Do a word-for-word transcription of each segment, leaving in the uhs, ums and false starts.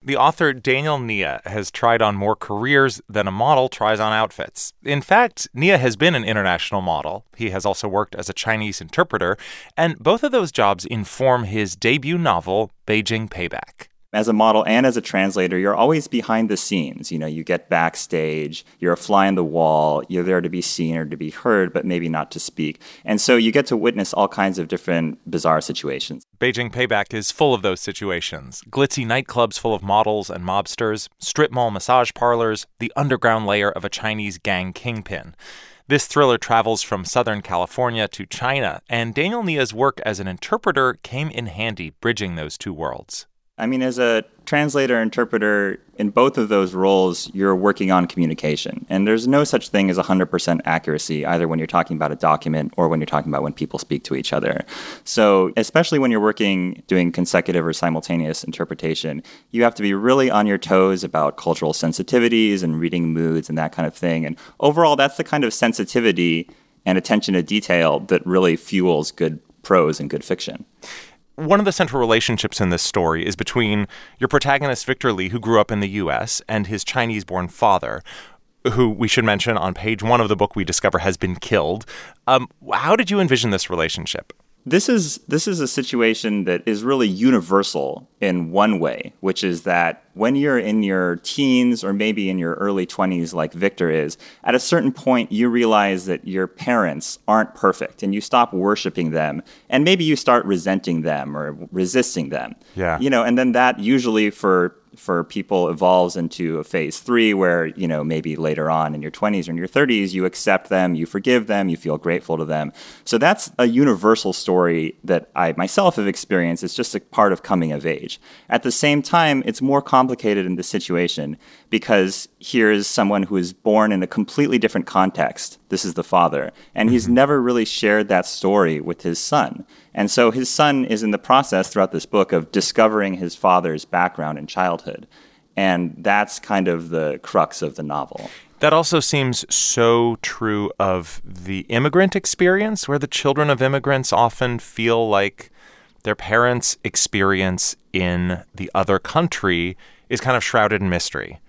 The author Daniel Nia has tried on more careers than a model tries on outfits. In fact, Nia has been an international model. He has also worked as a Chinese interpreter, and both of those jobs inform his debut novel, Beijing Payback. As a model and as a translator, you're always behind the scenes. You know, you get backstage, you're a fly on the wall, you're there to be seen or to be heard, but maybe not to speak. And so you get to witness all kinds of different bizarre situations. Beijing Payback is full of those situations. Glitzy nightclubs full of models and mobsters, strip mall massage parlors, the underground layer of a Chinese gang kingpin. This thriller travels from Southern California to China, and Daniel Nia's work as an interpreter came in handy bridging those two worlds. I mean, as a translator, interpreter, in both of those roles, you're working on communication. And there's no such thing as one hundred percent accuracy, either when you're talking about a document or when you're talking about when people speak to each other. So especially when you're working, doing consecutive or simultaneous interpretation, you have to be really on your toes about cultural sensitivities and reading moods and that kind of thing. And overall, that's the kind of sensitivity and attention to detail that really fuels good prose and good fiction. One of the central relationships in this story is between your protagonist, Victor Lee, who grew up in the U S, and his Chinese-born father, who we should mention on page one of the book we discover has been killed. Um, how did you envision this relationship? This is this is a situation that is really universal in one way, which is that when you're in your teens or maybe in your early twenties like Victor is, at a certain point you realize that your parents aren't perfect and you stop worshiping them and maybe you start resenting them or resisting them. Yeah. You know, and then that usually for for people evolves into a phase three where, you know, maybe later on in your twenties or in your thirties, you accept them, you forgive them, you feel grateful to them. So that's a universal story that I myself have experienced. It's just a part of coming of age. At the same time, it's more complicated in this situation because here's someone who is born in a completely different context. This is the father. And he's never really shared that story with his son. And so his son is in the process throughout this book of discovering his father's background and childhood. And that's kind of the crux of the novel. That also seems so true of the immigrant experience, where the children of immigrants often feel like their parents' experience in the other country is kind of shrouded in mystery.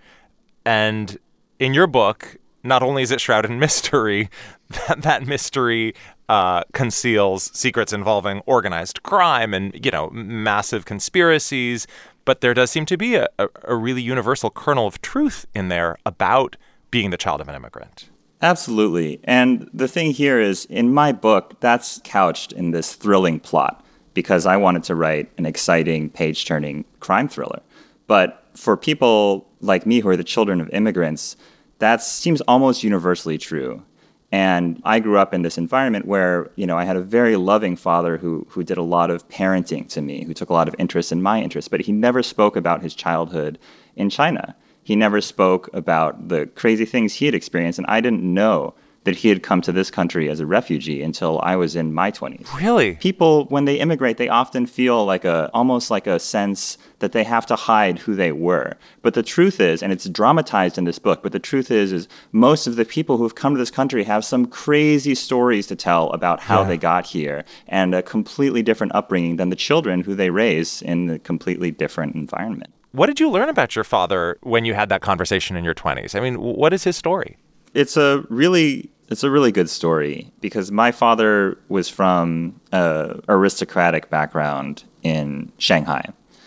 And in your book, not only is it shrouded in mystery, that, that mystery uh, conceals secrets involving organized crime and, you know, massive conspiracies. But there does seem to be a, a, a really universal kernel of truth in there about being the child of an immigrant. Absolutely. And the thing here is, in my book, that's couched in this thrilling plot because I wanted to write an exciting, page-turning crime thriller. But for people like me who are the children of immigrants, that seems almost universally true. And I grew up in this environment where, you know, I had a very loving father who who did a lot of parenting to me, who took a lot of interest in my interests, but he never spoke about his childhood in China. He never spoke about the crazy things he had experienced, and I didn't know that he had come to this country as a refugee until I was in my twenties. Really? People, when they immigrate, they often feel like a, almost like a sense that they have to hide who they were. But the truth is, and it's dramatized in this book, but the truth is, is most of the people who have come to this country have some crazy stories to tell about how yeah. they got here and a completely different upbringing than the children who they raise in a completely different environment. What did you learn about your father when you had that conversation in your twenties? I mean, what is his story? It's a really it's a really good story because my father was from an aristocratic background in Shanghai.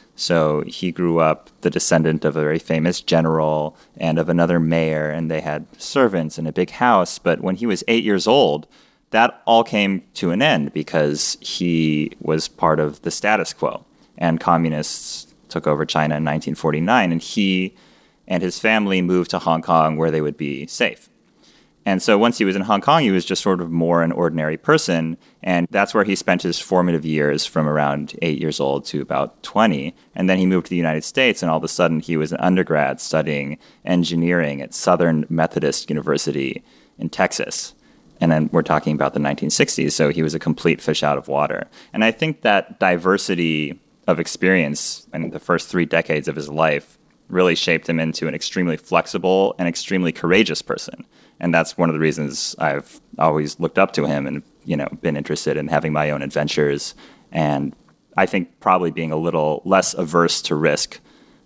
So he grew up the descendant of a very famous general and of another mayor, and they had servants and a big house. But when he was eight years old, that all came to an end because he was part of the status quo, and communists took over China in nineteen forty-nine, and he and his family moved to Hong Kong where they would be safe. And so once he was in Hong Kong, he was just sort of more an ordinary person. And that's where he spent his formative years from around eight years old to about twenty. And then he moved to the United States, and all of a sudden he was an undergrad studying engineering at Southern Methodist University in Texas. And then we're talking about the nineteen sixties, so he was a complete fish out of water. And I think that diversity of experience in the first three decades of his life really shaped him into an extremely flexible and extremely courageous person. And that's one of the reasons I've always looked up to him and, you know, been interested in having my own adventures. And I think probably being a little less averse to risk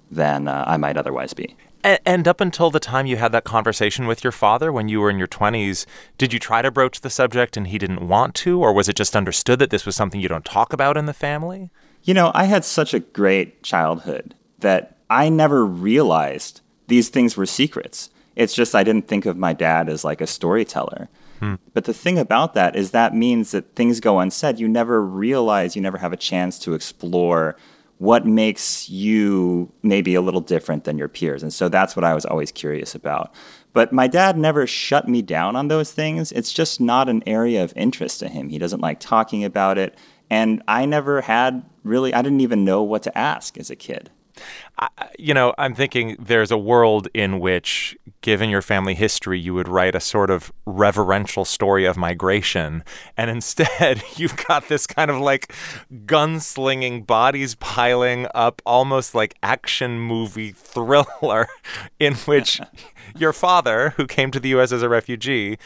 than uh, I might otherwise be. And up until the time you had that conversation with your father when you were in your twenties, did you try to broach the subject and he didn't want to? Or was it just understood that this was something you don't talk about in the family? You know, I had such a great childhood that I never realized these things were secrets. It's just I didn't think of my dad as like a storyteller. Hmm. But the thing about that is that means that things go unsaid. You never realize, you never have a chance to explore what makes you maybe a little different than your peers. And so that's what I was always curious about. But my dad never shut me down on those things. It's just not an area of interest to him. He doesn't like talking about it. And I never had really, I didn't even know what to ask as a kid. I, you know, I'm thinking there's a world in which, given your family history, you would write a sort of reverential story of migration. And instead, you've got this kind of like gunslinging, bodies piling up, almost like action movie thriller in which your father, who came to the U S as a refugee,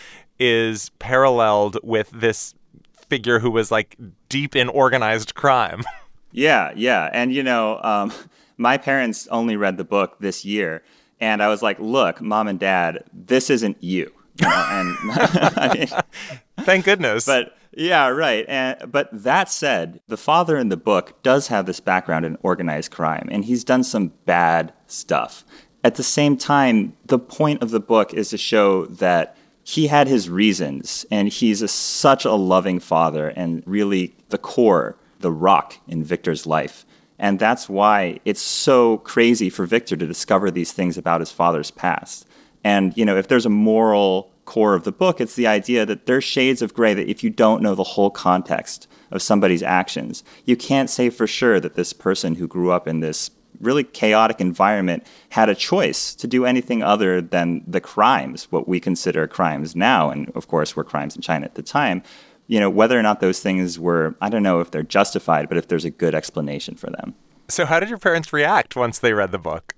is paralleled with this figure who was like deep in organized crime. Yeah, yeah. And, you know, um, my parents only read the book this year, and I was like, look, Mom and Dad, this isn't you. you know? And I mean, thank goodness. But yeah, right. And but that said, the father in the book does have this background in organized crime, and he's done some bad stuff. At the same time, the point of the book is to show that he had his reasons, and he's a, such a loving father and really the core, the rock in Victor's life. And that's why it's so crazy for Victor to discover these things about his father's past. And, you know, if there's a moral core of the book, it's the idea that there's shades of gray that if you don't know the whole context of somebody's actions, you can't say for sure that this person who grew up in this really chaotic environment had a choice to do anything other than the crimes, what we consider crimes now, and of course were crimes in China at the time. You know, whether or not those things were, I don't know if they're justified, but if there's a good explanation for them. So how did your parents react once they read the book?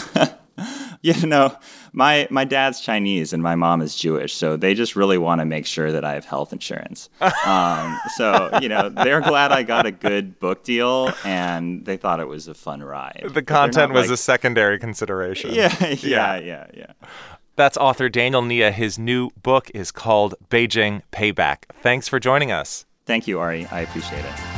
You know, my my dad's Chinese and my mom is Jewish, so they just really want to make sure that I have health insurance. um, so, you know, they're glad I got a good book deal, and they thought it was a fun ride. The content was like, a secondary consideration. Yeah, yeah, yeah, yeah, yeah. That's author Daniel Nia. His new book is called Beijing Payback. Thanks for joining us. Thank you, Ari. I appreciate it.